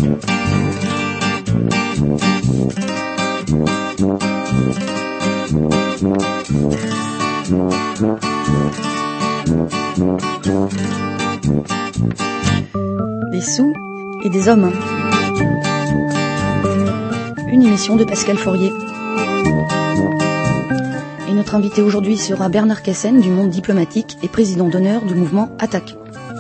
Des sous et des hommes. Une émission de Pascal Faurier. Et notre invité aujourd'hui sera Bernard Cassen du Monde diplomatique et président d'honneur du mouvement Attac.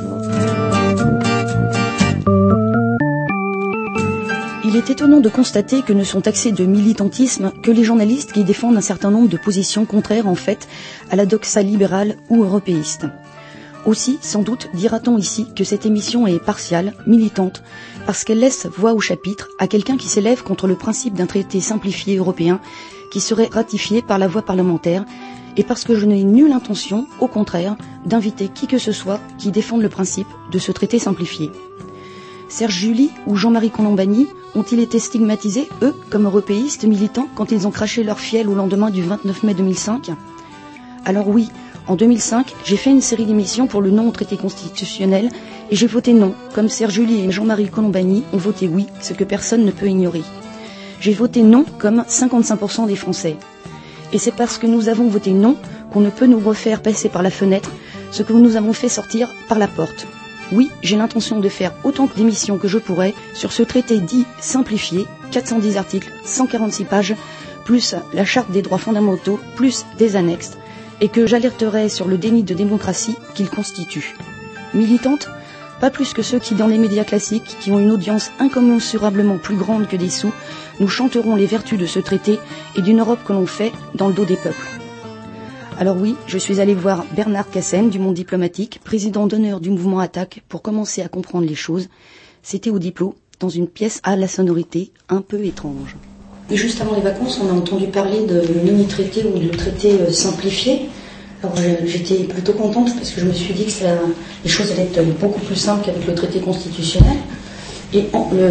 Il est étonnant de constater que ne sont taxés de militantisme que les journalistes qui défendent un certain nombre de positions contraires en fait à la doxa libérale ou européiste. Aussi, sans doute, dira-t-on ici que cette émission est partiale, militante, parce qu'elle laisse voix au chapitre à quelqu'un qui s'élève contre le principe d'un traité simplifié européen qui serait ratifié par la voie parlementaire, et parce que je n'ai nulle intention, au contraire, d'inviter qui que ce soit qui défende le principe de ce traité simplifié. Serge July ou Jean-Marie Colombani ont-ils été stigmatisés, eux, comme européistes militants, quand ils ont craché leur fiel au lendemain du 29 mai 2005 ? Alors oui, en 2005, j'ai fait une série d'émissions pour le non au traité constitutionnel et j'ai voté non, comme Serge July et Jean-Marie Colombani ont voté oui, ce que personne ne peut ignorer. J'ai voté non comme 55% des Français. Et c'est parce que nous avons voté non qu'on ne peut nous refaire passer par la fenêtre ce que nous avons fait sortir par la porte. Oui, j'ai l'intention de faire autant d'émissions que je pourrai sur ce traité dit simplifié, 410 articles, 146 pages, plus la charte des droits fondamentaux, plus des annexes, et que j'alerterai sur le déni de démocratie qu'il constitue. Militante, pas plus que ceux qui, dans les médias classiques, qui ont une audience incommensurablement plus grande que des sous, nous chanterons les vertus de ce traité et d'une Europe que l'on fait dans le dos des peuples. Alors oui, je suis allée voir Bernard Cassen du Monde diplomatique, président d'honneur du mouvement Attac, pour commencer à comprendre les choses. C'était au Diplo, dans une pièce à la sonorité un peu étrange. Et juste avant les vacances, on a entendu parler de mini-traité ou de traité simplifié. Alors j'étais plutôt contente parce que je me suis dit que les choses allaient être beaucoup plus simples qu'avec le traité constitutionnel. Et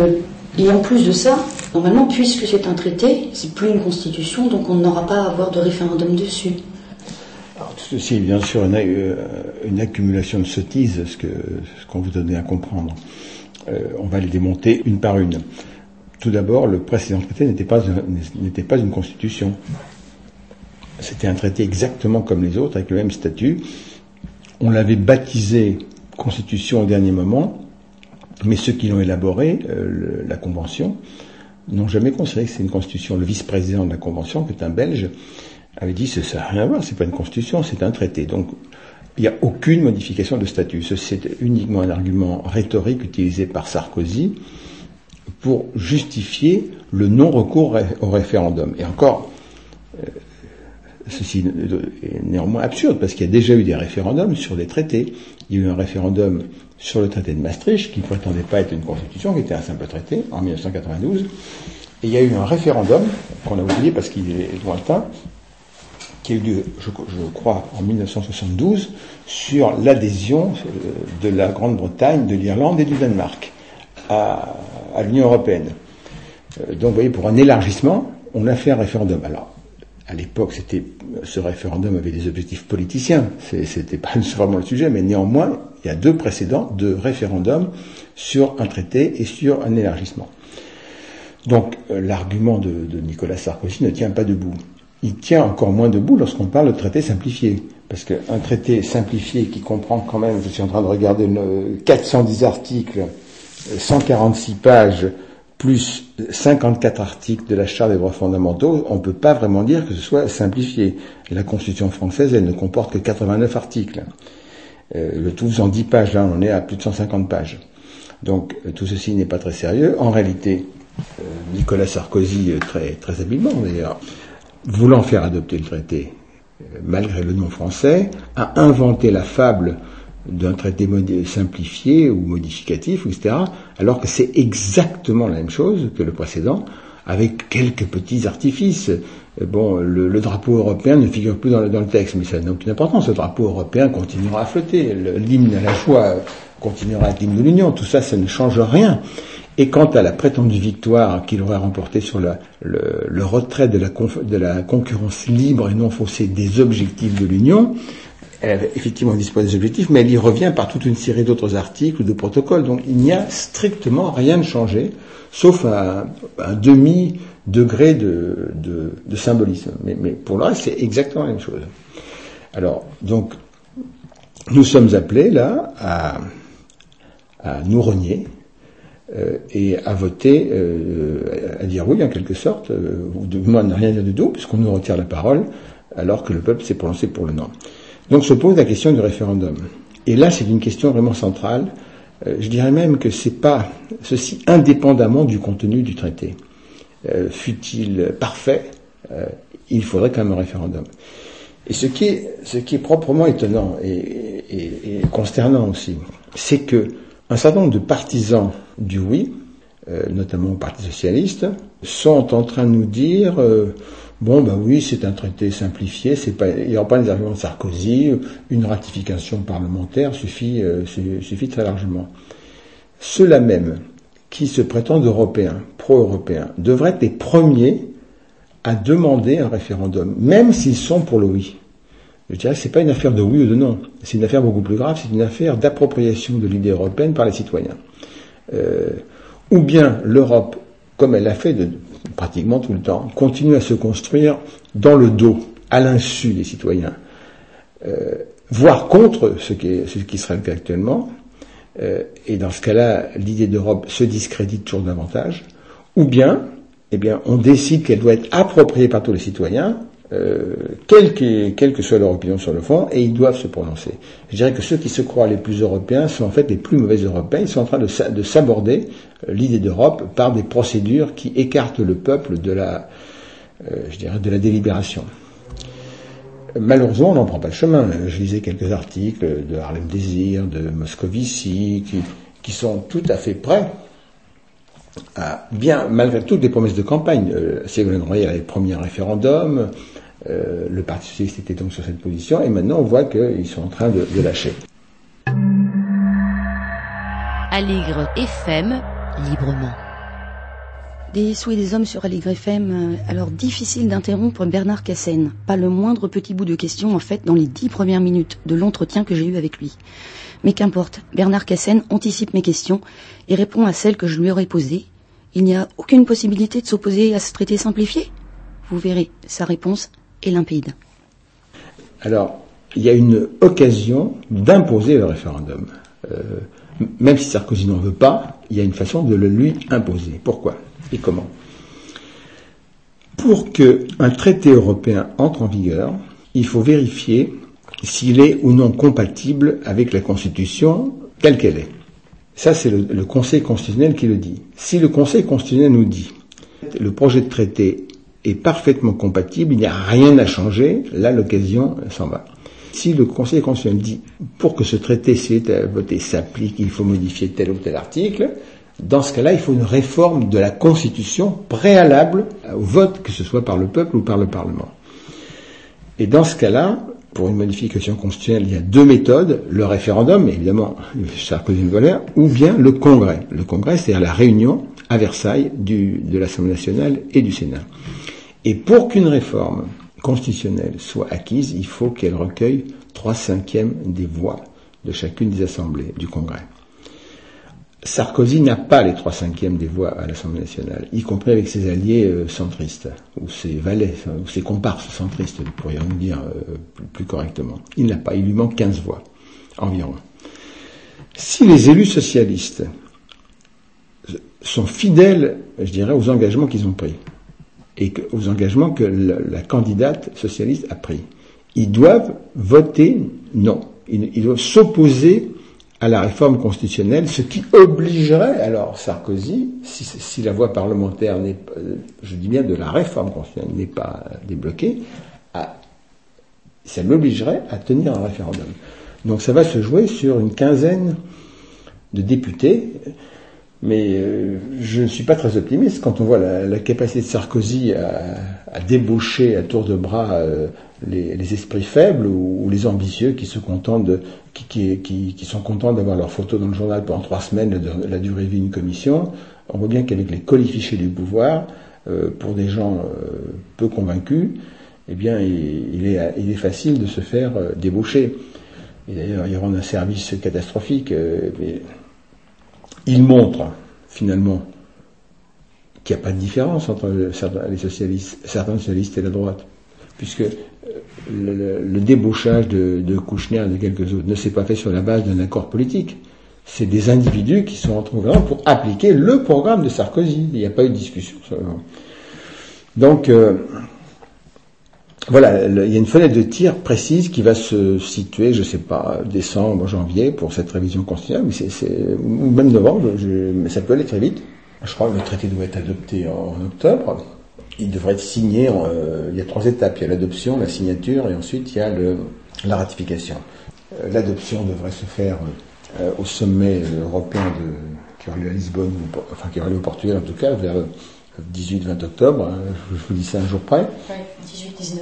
en plus de ça, normalement, puisque c'est un traité, c'est plus une constitution, donc on n'aura pas à avoir de référendum dessus. Alors tout ceci est bien sûr une accumulation de sottises, ce qu'on vous donnait à comprendre. On va les démonter une par une. Tout d'abord, le précédent traité n'était pas une constitution. C'était un traité exactement comme les autres, avec le même statut. On l'avait baptisé constitution au dernier moment, mais ceux qui l'ont élaboré, la Convention, n'ont jamais considéré que c'est une constitution. Le vice-président de la Convention, qui est un Belge, avait dit ça n'a rien à voir, c'est pas une constitution, c'est un traité. Donc, il n'y a aucune modification de statut. C'est uniquement un argument rhétorique utilisé par Sarkozy pour justifier le non-recours au référendum. Et encore, ceci est néanmoins absurde, parce qu'il y a déjà eu des référendums sur des traités. Il y a eu un référendum sur le traité de Maastricht, qui ne prétendait pas être une constitution, qui était un simple traité, en 1992. Et il y a eu un référendum, qu'on a oublié parce qu'il est lointain, qui a eu lieu, je crois, en 1972, sur l'adhésion de la Grande-Bretagne, de l'Irlande et du Danemark à l'Union européenne. Donc, vous voyez, pour un élargissement, on a fait un référendum. Alors, à l'époque, ce référendum avait des objectifs politiciens. C'était pas vraiment le sujet, mais néanmoins, il y a deux précédents de référendums sur un traité et sur un élargissement. Donc, l'argument de Nicolas Sarkozy ne tient pas debout. Il tient encore moins debout lorsqu'on parle de traité simplifié. Parce qu'un traité simplifié qui comprend quand même, je suis en train de regarder 410 articles, 146 pages, plus 54 articles de la Charte des droits fondamentaux, on ne peut pas vraiment dire que ce soit simplifié. La Constitution française, elle ne comporte que 89 articles. Le tout faisant 10 pages, là, on est à plus de 150 pages. Donc, tout ceci n'est pas très sérieux. En réalité, Nicolas Sarkozy, très, très habilement d'ailleurs, voulant faire adopter le traité, malgré le nom français, a inventé la fable d'un traité simplifié ou modificatif, etc., alors que c'est exactement la même chose que le précédent, avec quelques petits artifices. Bon, le drapeau européen ne figure plus dans le texte, mais ça n'a aucune importance. Le drapeau européen continuera à flotter. L'hymne à la joie continuera à être l'hymne de l'Union. Tout ça, ça ne change rien. Et quant à la prétendue victoire qu'il aurait remportée sur le retrait de la concurrence libre et non faussée des objectifs de l'Union, elle effectivement dispose des objectifs, mais elle y revient par toute une série d'autres articles, de protocoles. Donc il n'y a strictement rien de changé, sauf un demi-degré de symbolisme. Mais pour le reste, c'est exactement la même chose. Alors, donc, nous sommes appelés là à nous renier et à voter, à dire oui en quelque sorte, ou du moins ne rien dire du tout, puisqu'on nous retire la parole, alors que le peuple s'est prononcé pour le non. Donc se pose la question du référendum. Et là, c'est une question vraiment centrale. Je dirais même que c'est pas ceci indépendamment du contenu du traité. Fût-il parfait, il faudrait quand même un référendum. Et ce qui est proprement étonnant et consternant aussi, c'est que un certain nombre de partisans du oui, notamment au Parti socialiste, sont en train de nous dire oui, c'est un traité simplifié, il n'y aura pas les arguments de Sarkozy, une ratification parlementaire suffit très largement. Ceux-là même qui se prétendent européens, pro-européens, devraient être les premiers à demander un référendum, même s'ils sont pour le oui. Je dirais que c'est pas une affaire de oui ou de non, c'est une affaire beaucoup plus grave, c'est une affaire d'appropriation de l'idée européenne par les citoyens. Ou bien l'Europe, comme elle l'a fait pratiquement tout le temps, continue à se construire dans le dos, à l'insu des citoyens, voire contre ce qui serait le cas actuellement, et dans ce cas-là, l'idée d'Europe se discrédite toujours davantage, ou bien, on décide qu'elle doit être appropriée par tous les citoyens, quelle que soit leur opinion sur le fond, et ils doivent se prononcer. Je dirais que ceux qui se croient les plus européens sont en fait les plus mauvais européens. Ils sont en train de s'aborder l'idée d'Europe par des procédures qui écartent le peuple de la délibération. Malheureusement, on n'en prend pas le chemin. Je lisais quelques articles de Harlem Désir, de Moscovici, qui sont tout à fait prêts à, bien malgré toutes les promesses de campagne. Ségolène Royal avait promis un référendum, le Parti socialiste était donc sur cette position, et maintenant on voit qu'ils sont en train de lâcher. Aligre FM, librement. Des sous et des hommes sur Aligre FM, alors difficile d'interrompre Bernard Cassen. Pas le moindre petit bout de question en fait dans les 10 premières minutes de l'entretien que j'ai eu avec lui. Mais qu'importe, Bernard Cassen anticipe mes questions et répond à celles que je lui aurais posées. Il n'y a aucune possibilité de s'opposer à ce traité simplifié ? Vous verrez, sa réponse est limpide. Alors, il y a une occasion d'imposer le référendum. Même si Sarkozy n'en veut pas, il y a une façon de le lui imposer. Pourquoi ? Et comment ? Pour qu'un traité européen entre en vigueur, il faut vérifier s'il est ou non compatible avec la Constitution telle qu'elle est. Ça, c'est le Conseil constitutionnel qui le dit. Si le Conseil constitutionnel nous dit que le projet de traité est parfaitement compatible, il n'y a rien à changer, là, l'occasion s'en va. Si le Conseil constitutionnel dit, pour que ce traité s'est voté s'applique, il faut modifier tel ou tel article, dans ce cas-là, il faut une réforme de la Constitution préalable au vote, que ce soit par le peuple ou par le Parlement. Et dans ce cas-là, pour une modification constitutionnelle, il y a deux méthodes, le référendum, évidemment, Sarkozy le voleur, ou bien le Congrès. Le Congrès, c'est-à-dire la réunion à Versailles de l'Assemblée nationale et du Sénat. Et pour qu'une réforme constitutionnelle soit acquise, il faut qu'elle recueille 3/5 des voix de chacune des assemblées du Congrès. Sarkozy n'a pas les 3/5 des voix à l'Assemblée nationale, y compris avec ses alliés centristes, ou ses valets, ou ses comparses centristes, pourrions-nous dire plus correctement. Il n'a pas, il lui manque 15 voix, environ. Si les élus socialistes sont fidèles, je dirais, aux engagements qu'ils ont pris, et aux engagements que la candidate socialiste a pris, ils doivent voter non. Ils doivent s'opposer à la réforme constitutionnelle, ce qui obligerait alors Sarkozy, si la voie parlementaire n'est pas, je dis bien de la réforme constitutionnelle n'est pas débloquée, ça l'obligerait à tenir un référendum. Donc ça va se jouer sur une quinzaine de députés, mais je ne suis pas très optimiste quand on voit la capacité de Sarkozy à débaucher à tour de bras les esprits faibles ou les ambitieux qui se contentent qui sont contents d'avoir leur photo dans le journal pendant 3 semaines, la durée de vie d'une commission. On voit bien qu'avec les colifichets du pouvoir, pour des gens peu convaincus, eh bien, il est facile de se faire débaucher. Et d'ailleurs, il rend un service catastrophique. Mais il montre, finalement, qu'il n'y a pas de différence entre certains socialistes et la droite. Puisque le débauchage de Kouchner et de quelques autres ne s'est pas fait sur la base d'un accord politique. C'est des individus qui sont rentrés au gouvernement pour appliquer le programme de Sarkozy. Il n'y a pas eu de discussion sur le... Donc, voilà, il y a une fenêtre de tir précise qui va se situer, je ne sais pas, décembre, janvier, pour cette révision constitutionnelle, ou même novembre, mais ça peut aller très vite. Je crois que le traité doit être adopté en octobre. Il devrait être signé, il y a 3 étapes. Il y a l'adoption, la signature, et ensuite il y a la ratification. L'adoption devrait se faire au sommet européen qui aura lieu à Lisbonne, enfin qui aura lieu au Portugal en tout cas, vers le 18-20 octobre, je vous dis ça un jour près. Oui, 18-19.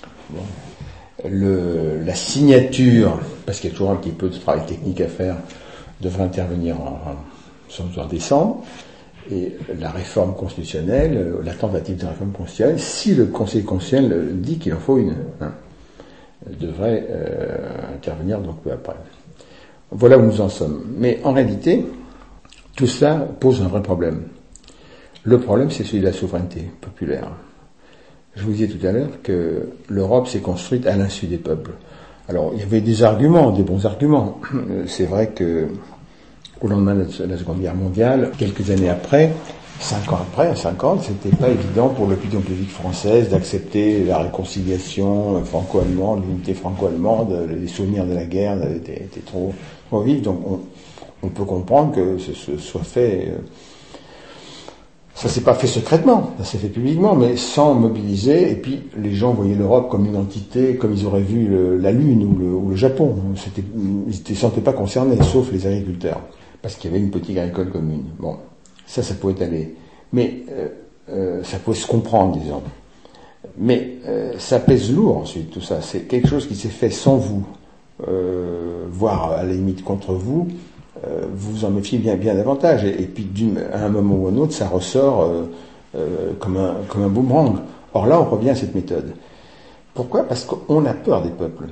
Bon. La signature, parce qu'il y a toujours un petit peu de travail technique à faire, devrait intervenir en décembre. Et la réforme constitutionnelle, la tentative de réforme constitutionnelle, si le Conseil constitutionnel dit qu'il en faut une, devrait intervenir donc peu après. Voilà où nous en sommes. Mais en réalité, tout ça pose un vrai problème. Le problème, c'est celui de la souveraineté populaire. Je vous disais tout à l'heure que l'Europe s'est construite à l'insu des peuples. Alors, il y avait des arguments, des bons arguments. C'est vrai que au lendemain de la Seconde Guerre mondiale, quelques années après, 50, c'était pas évident pour l'opinion publique française d'accepter la réconciliation franco-allemande, l'unité franco-allemande, les souvenirs de la guerre étaient trop vifs, donc on peut comprendre que ce soit fait. Ça s'est pas fait secrètement, ça s'est fait publiquement, mais sans mobiliser. Et puis les gens voyaient l'Europe comme une entité, comme ils auraient vu la Lune ou le Japon. Ils ne se sentaient pas concernés, sauf les agriculteurs, parce qu'il y avait une politique agricole commune. Bon, ça pouvait aller, mais ça pouvait se comprendre, disons. Mais ça pèse lourd ensuite, tout ça. C'est quelque chose qui s'est fait sans vous, voire à la limite contre vous. Vous en méfiez bien davantage, et puis à un moment ou à un autre, ça ressort comme un boomerang. Or là, on revient à cette méthode. Pourquoi ? Parce qu'on a peur des peuples.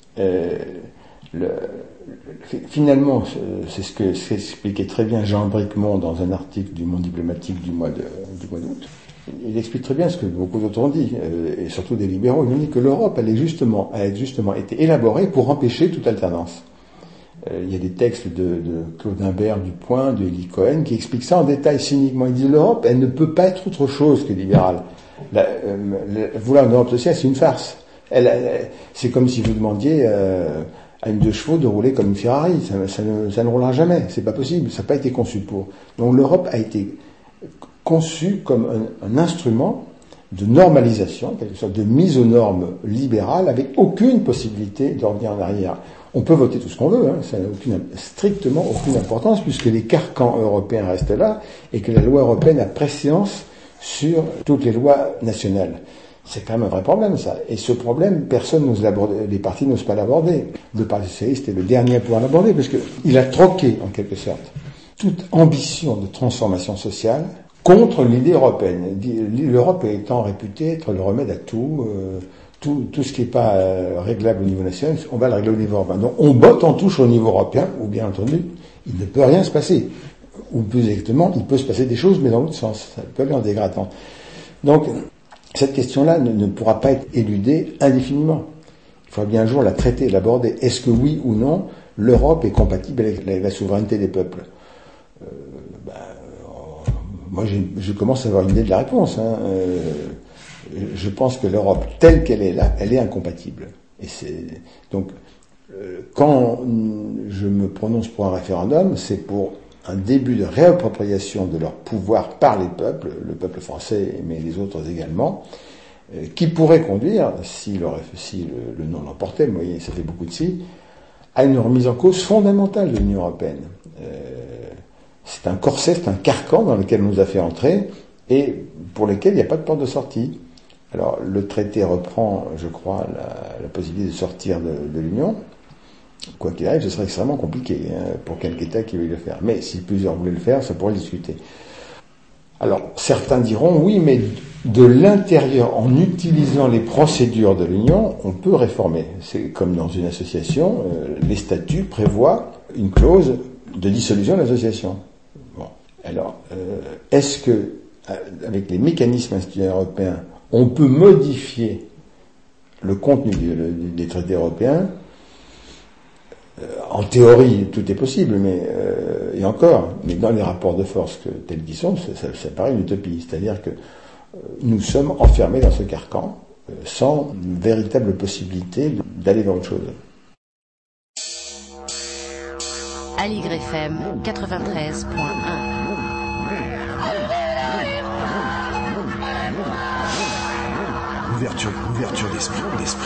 Finalement, c'est ce que expliquait très bien Jean Bricmont dans un article du Monde diplomatique du mois d'août. Il explique très bien ce que beaucoup d'autres ont dit, et surtout des libéraux. Ils ont dit que l'Europe a justement été élaborée pour empêcher toute alternance. Il y a des textes de Claude Imbert, du Point, de Élie Cohen, qui expliquent ça en détail cyniquement. Il dit l'Europe, elle ne peut pas être autre chose que libérale. Vouloir une Europe sociale, c'est une farce. C'est comme si vous demandiez à une 2 chevaux de rouler comme une Ferrari. Ça ne roulera jamais. C'est pas possible. Ça n'a pas été conçu pour. Donc l'Europe a été conçue comme un instrument de normalisation, quelque sorte de mise aux normes libérales, avec aucune possibilité de revenir en arrière. On peut voter tout ce qu'on veut, ça n'a strictement aucune importance, puisque les carcans européens restent là, et que la loi européenne a préséance sur toutes les lois nationales. C'est quand même un vrai problème, ça. Et ce problème, personne n'ose l'aborder, les partis n'osent pas l'aborder. Le Parti socialiste est le dernier à pouvoir l'aborder, parce qu'il a troqué, en quelque sorte, toute ambition de transformation sociale contre l'idée européenne. L'Europe étant réputée être le remède à tout, tout ce qui n'est pas réglable au niveau national, on va le régler au niveau européen. Donc on botte en touche au niveau européen, ou bien entendu, il ne peut rien se passer. Ou plus exactement, il peut se passer des choses, mais dans l'autre sens. Ça peut aller en dégradant. Donc, cette question-là ne pourra pas être éludée indéfiniment. Il faudra bien un jour la traiter, l'aborder. Est-ce que oui ou non, l'Europe est compatible avec la souveraineté des peuples ? Moi, je commence à avoir une idée de la réponse. Je pense que l'Europe, telle qu'elle est là, elle est incompatible. Et donc, quand je me prononce pour un référendum, c'est pour un début de réappropriation de leur pouvoir par les peuples, le peuple français, mais les autres également, qui pourrait conduire, si le non l'emportait, vous voyez, ça fait beaucoup de si, à une remise en cause fondamentale de l'Union européenne. C'est un corset, c'est un carcan dans lequel on nous a fait entrer, et pour lequel il n'y a pas de porte de sortie. Alors, le traité reprend, je crois, la possibilité de sortir de l'Union. Quoi qu'il arrive, ce serait extrêmement compliqué pour quelque État qui veuille le faire. Mais si plusieurs voulaient le faire, ça pourrait discuter. Alors, certains diront, oui, mais de l'intérieur, en utilisant les procédures de l'Union, on peut réformer. C'est comme dans une association, les statuts prévoient une clause de dissolution de l'association. Bon. Alors, est-ce que, avec les mécanismes institutionnels européens, on peut modifier le contenu des traités européens? En théorie, tout est possible, mais et encore, mais dans les rapports de force tels qu'ils sont, ça paraît une utopie. C'est-à-dire que nous sommes enfermés dans ce carcan sans véritable possibilité d'aller vers autre chose. Aligre FM 93.1. Ouverture d'esprit.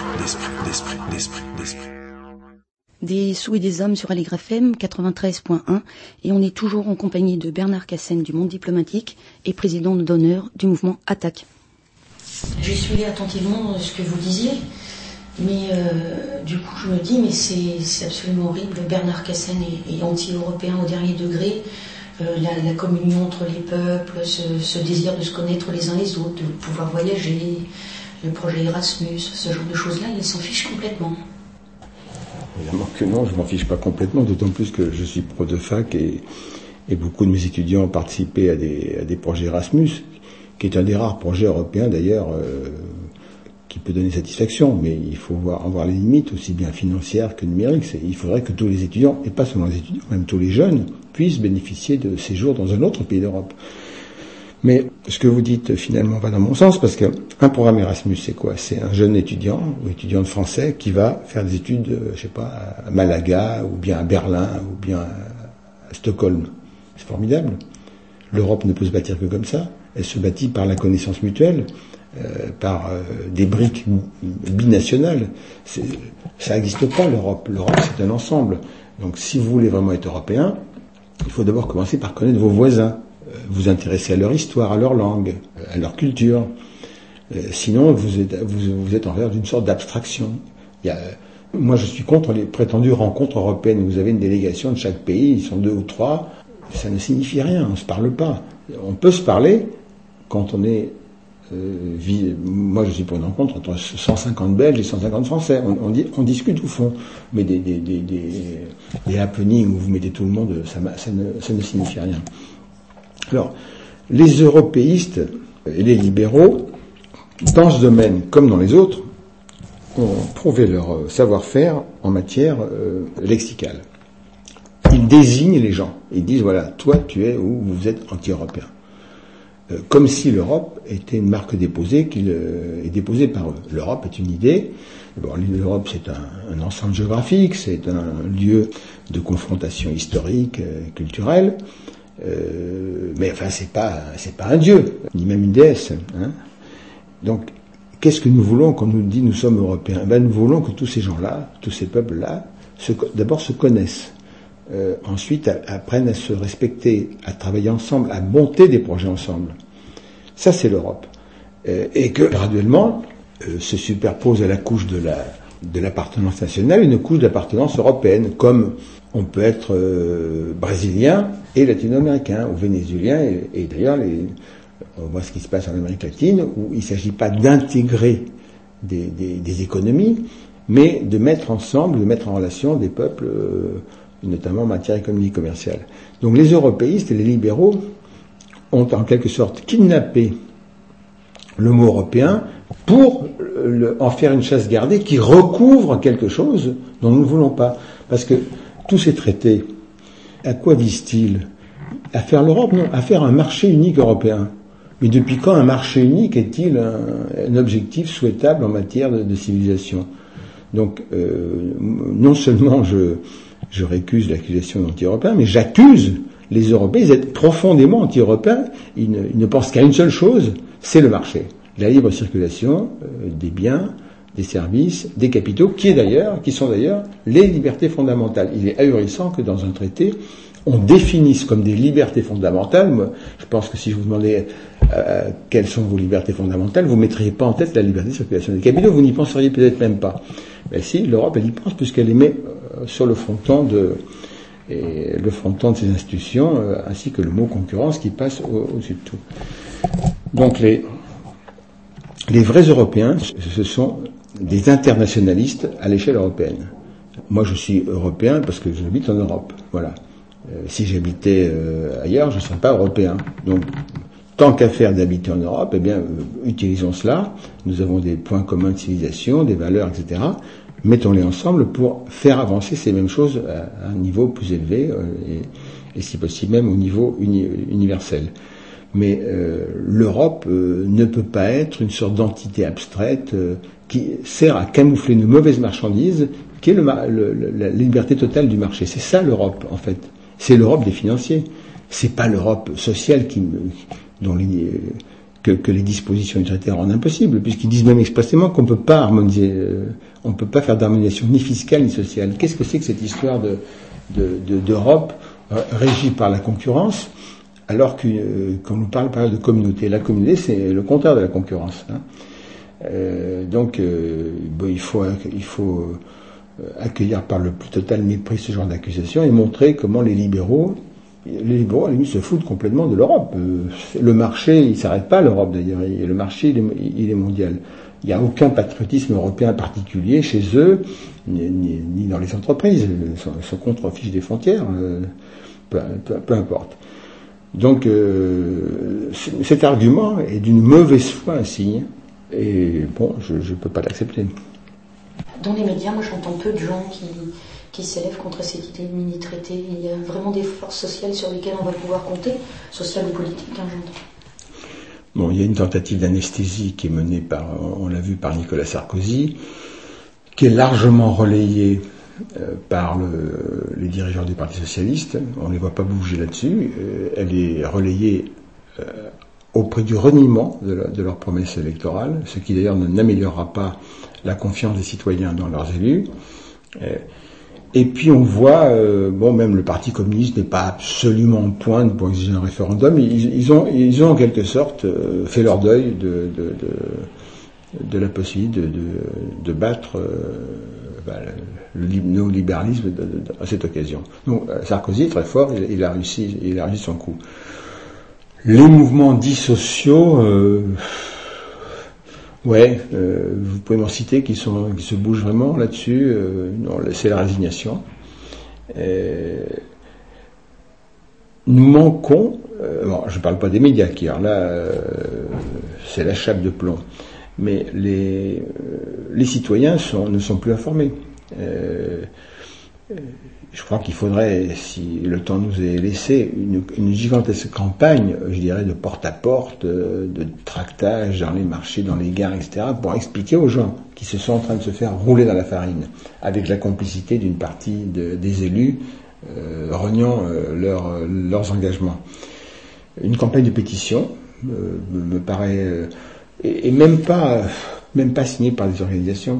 Des sous et des hommes sur Aligre FM 93.1 et on est toujours en compagnie de Bernard Cassen du Monde Diplomatique et président d'honneur du mouvement Attaque. J'ai suivi attentivement ce que vous disiez, mais du coup je me dis mais c'est absolument horrible. Bernard Cassen est anti-européen au dernier degré. La communion entre les peuples, ce désir de se connaître les uns les autres, de pouvoir voyager, le projet Erasmus, ce genre de choses-là, il s'en fiche complètement. Évidemment que non, je m'en fiche pas complètement, d'autant plus que je suis pro de fac et beaucoup de mes étudiants ont participé à des projets Erasmus, qui est un des rares projets européens d'ailleurs qui peut donner satisfaction, mais il faut en voir les limites, aussi bien financières que numériques. Il faudrait que tous les étudiants, et pas seulement les étudiants, même tous les jeunes, puissent bénéficier de séjours dans un autre pays d'Europe. Mais ce que vous dites finalement va dans mon sens, parce qu'un programme Erasmus, c'est quoi? C'est un jeune étudiant ou étudiante français qui va faire des études, je sais pas, à Malaga, ou bien à Berlin, ou bien à Stockholm. C'est formidable. L'Europe ne peut se bâtir que comme ça. Elle se bâtit par la connaissance mutuelle, par des briques binationales. Ça n'existe pas, l'Europe. L'Europe, c'est un ensemble. Donc si vous voulez vraiment être européen, il faut d'abord commencer par connaître vos voisins. Vous intéresser à leur histoire, à leur langue, à leur culture. Sinon, vous êtes envers d'une sorte d'abstraction. Moi, je suis contre les prétendues rencontres européennes. Vous avez une délégation de chaque pays, ils sont 2 ou 3. Ça ne signifie rien, on ne se parle pas. On peut se parler quand on est... moi, je suis pour une rencontre entre 150 Belges et 150 Français. On discute au fond. Mais des happenings où vous mettez tout le monde, ça ne signifie rien. Alors, les européistes et les libéraux, dans ce domaine comme dans les autres, ont prouvé leur savoir-faire en matière lexicale. Ils désignent les gens. Ils disent, voilà, toi tu es ou vous êtes anti-européen. Comme si l'Europe était une marque déposée qui est déposée par eux. L'Europe est une idée. Bon, l'Europe c'est un ensemble géographique, c'est un lieu de confrontation historique, culturelle. Mais enfin, c'est pas un dieu, ni même une déesse. Hein. Donc, qu'est-ce que nous voulons quand nous dit nous sommes européens? Nous voulons que tous ces gens-là, tous ces peuples-là, d'abord se connaissent, ensuite apprennent à se respecter, à travailler ensemble, à monter des projets ensemble. Ça, c'est l'Europe. Et que graduellement se superpose à la couche de l'appartenance nationale une couche d'appartenance européenne, comme on peut être brésilien et latino-américain, ou vénézuélien, et d'ailleurs, on voit ce qui se passe en Amérique latine, où il ne s'agit pas d'intégrer des économies, mais de mettre ensemble, de mettre en relation des peuples, notamment en matière économique commerciale. Donc les européistes et les libéraux ont en quelque sorte kidnappé le mot européen pour en faire une chasse gardée qui recouvre quelque chose dont nous ne voulons pas. Parce que tous ces traités, à quoi visent-ils? À faire l'Europe? Non, à faire un marché unique européen. Mais depuis quand un marché unique est-il un objectif souhaitable en matière de civilisation? Donc, non seulement je récuse l'accusation d'anti-européen, mais j'accuse les Européens d'être profondément anti-européens. Ils ne pensent qu'à une seule chose, c'est le marché. La libre circulation des biens, des services, des capitaux, qui sont d'ailleurs les libertés fondamentales. Il est ahurissant que dans un traité, on définisse comme des libertés fondamentales. Moi, je pense que si je vous demandais quelles sont vos libertés fondamentales, vous ne mettriez pas en tête la liberté de circulation des capitaux, vous n'y penseriez peut-être même pas. Mais si, l'Europe, elle y pense, puisqu'elle les met sur le fronton et le fronton de ces institutions, ainsi que le mot concurrence qui passe au-dessus de tout. Donc les vrais Européens, ce sont des internationalistes à l'échelle européenne. Moi, je suis européen parce que j'habite en Europe. Voilà. Si j'habitais ailleurs, je ne serais pas européen. Donc, tant qu'à faire d'habiter en Europe, eh bien, utilisons cela. Nous avons des points communs de civilisation, des valeurs, etc. Mettons-les ensemble pour faire avancer ces mêmes choses à un niveau plus élevé et si possible même au niveau universel. Mais l'Europe ne peut pas être une sorte d'entité abstraite qui sert à camoufler une mauvaise marchandise qui est la liberté totale du marché. C'est ça l'Europe, en fait. C'est l'Europe des financiers. C'est pas l'Europe sociale que les dispositions du traité rendent impossible, puisqu'ils disent même expressément qu'on ne peut pas harmoniser, on ne peut pas faire d'harmonisation ni fiscale ni sociale. Qu'est-ce que c'est que cette histoire d'Europe régie par la concurrence, alors qu'on nous parle par exemple de communauté? La communauté, c'est le contraire de la concurrence. Donc, il faut accueillir par le plus total mépris ce genre d'accusation et montrer comment les libéraux, à la limite, se foutent complètement de l'Europe. Le marché, il s'arrête pas à l'Europe d'ailleurs. Et le marché, il est mondial. Il n'y a aucun patriotisme européen particulier chez eux, ni dans les entreprises. Ils sont contre-fiches des frontières, peu importe. Donc, cet argument est d'une mauvaise foi insigne. Et bon, je ne peux pas l'accepter. Dans les médias, moi j'entends peu de gens qui s'élèvent contre cette idée de mini-traité. Il y a vraiment des forces sociales sur lesquelles on va pouvoir compter, sociales ou politiques, j'entends. Bon, il y a une tentative d'anesthésie qui est menée on l'a vu par Nicolas Sarkozy, qui est largement relayée par les dirigeants du Parti socialiste. On ne les voit pas bouger là-dessus. Elle est relayée auprès du reniement de leur promesse électorale, ce qui d'ailleurs n'améliorera pas la confiance des citoyens dans leurs élus. Et puis on voit, même le Parti communiste n'est pas absolument en pointe pour exiger un référendum. Ils ont en quelque sorte fait leur deuil de la possibilité de battre le néolibéralisme à cette occasion. Donc Sarkozy est très fort, il a réussi son coup. Les mouvements dits sociaux, vous pouvez m'en citer qui se bougent vraiment là-dessus. Non, c'est la résignation. Nous manquons. Je ne parle pas des médias qui, alors là, c'est la chape de plomb. Mais les citoyens ne sont plus informés. Je crois qu'il faudrait, si le temps nous est laissé, une gigantesque campagne, je dirais, de porte-à-porte, de tractage dans les marchés, dans les gares, etc., pour expliquer aux gens qui se sont en train de se faire rouler dans la farine, avec la complicité d'une partie des élus reniant leurs engagements. Une campagne de pétition me paraît, et même pas signée par des organisations.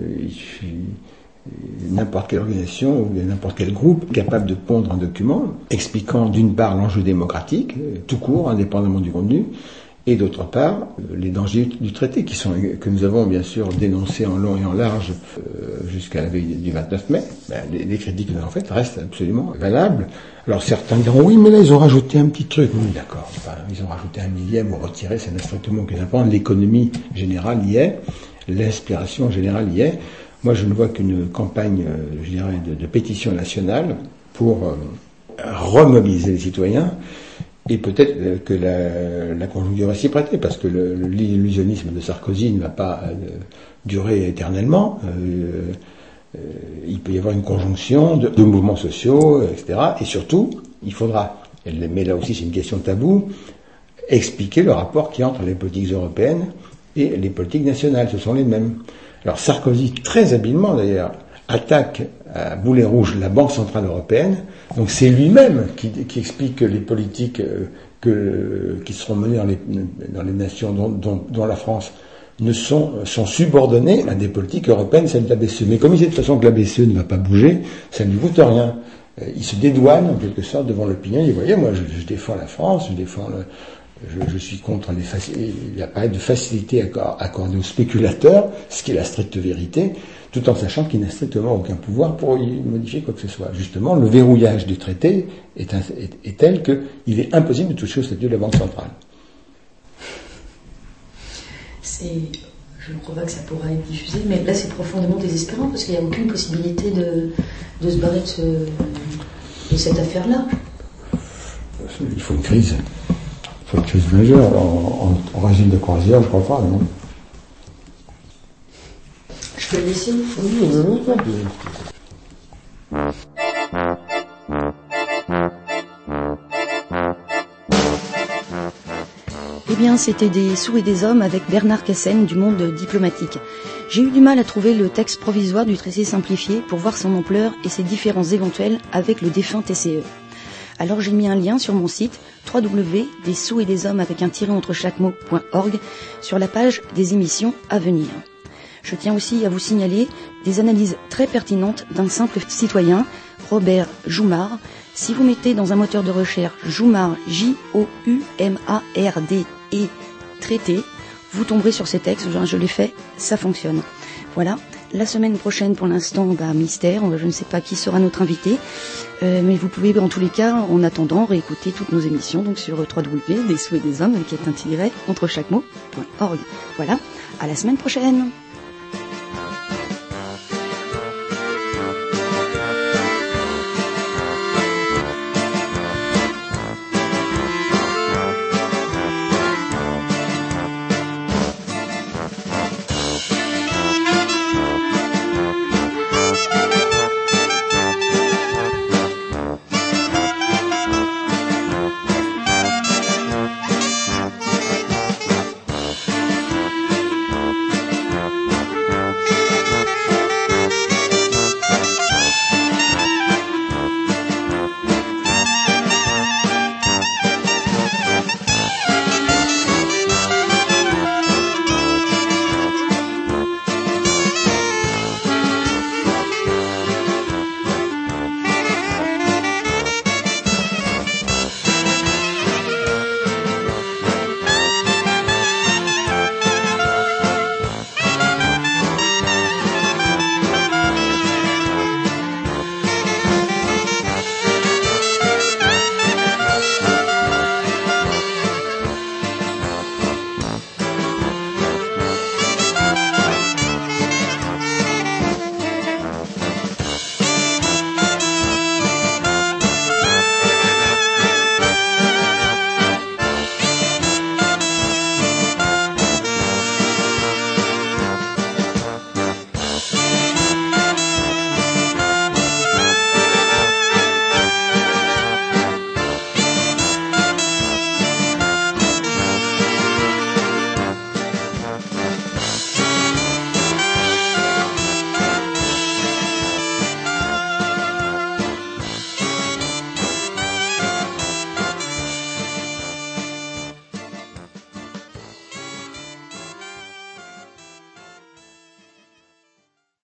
N'importe quelle organisation ou n'importe quel groupe capable de pondre un document expliquant d'une part l'enjeu démocratique, tout court, indépendamment du contenu, et d'autre part les dangers du traité que nous avons bien sûr dénoncés en long et en large jusqu'à la veille du 29 mai. Les critiques que nous avons faites restent absolument valables. Alors certains diront oui, mais là ils ont rajouté un petit truc. Oui, d'accord, ils ont rajouté un millième ou retiré, ça n'a strictement aucun rapport. L'économie générale y est, l'inspiration générale y est. Moi, je ne vois qu'une campagne, je dirais, de pétition nationale pour remobiliser les citoyens, et peut-être que la conjoncture va s'y prêter, parce que l'illusionnisme de Sarkozy ne va pas durer éternellement. Il peut y avoir une conjonction de mouvements sociaux, etc. Et surtout, il faudra, mais là aussi c'est une question taboue, expliquer le rapport qui est entre les politiques européennes et les politiques nationales. Ce sont les mêmes. Alors Sarkozy, très habilement d'ailleurs, attaque à boulet rouge la Banque Centrale Européenne. Donc c'est lui-même qui explique que les politiques qui seront menées dans les nations dont la France sont subordonnées à des politiques européennes, celles de la BCE. Mais comme il sait de toute façon que la BCE ne va pas bouger, ça ne lui coûte rien. Il se dédouane en quelque sorte devant l'opinion. Il dit, voyez, moi je défends la France, je défends je suis contre il n'y a pas de facilité accordée aux spéculateurs, ce qui est la stricte vérité, tout en sachant qu'il n'a strictement aucun pouvoir pour y modifier quoi que ce soit. Justement, le verrouillage du traité est tel qu'il est impossible de toucher au statut de la Banque centrale. Je ne crois pas que ça pourra être diffusé, mais là c'est profondément désespérant parce qu'il n'y a aucune possibilité de se barrer de cette affaire-là. Il faut une crise. Il faut une crise majeure. En régime de croisière, je crois pas, non. Je peux le laisser ? Eh bien, c'était des sous et des hommes avec Bernard Cassen du Monde diplomatique. J'ai eu du mal à trouver le texte provisoire du traité simplifié pour voir son ampleur et ses différences éventuelles avec le défunt TCE. Alors j'ai mis un lien sur mon site www.dessousetdeshommes avec un tiret entre chaque mot.org sur la page des émissions à venir. Je tiens aussi à vous signaler des analyses très pertinentes d'un simple citoyen, Robert Joumard. Si vous mettez dans un moteur de recherche Joumard, Joumard, et traité, vous tomberez sur ces textes. Je l'ai fait, ça fonctionne. Voilà. La semaine prochaine, pour l'instant, mystère. Je ne sais pas qui sera notre invité. Mais vous pouvez, en tous les cas, en attendant, réécouter toutes nos émissions donc sur www.dessousetdeshommes avec un tiret entre chaque mot.org. Voilà. À la semaine prochaine.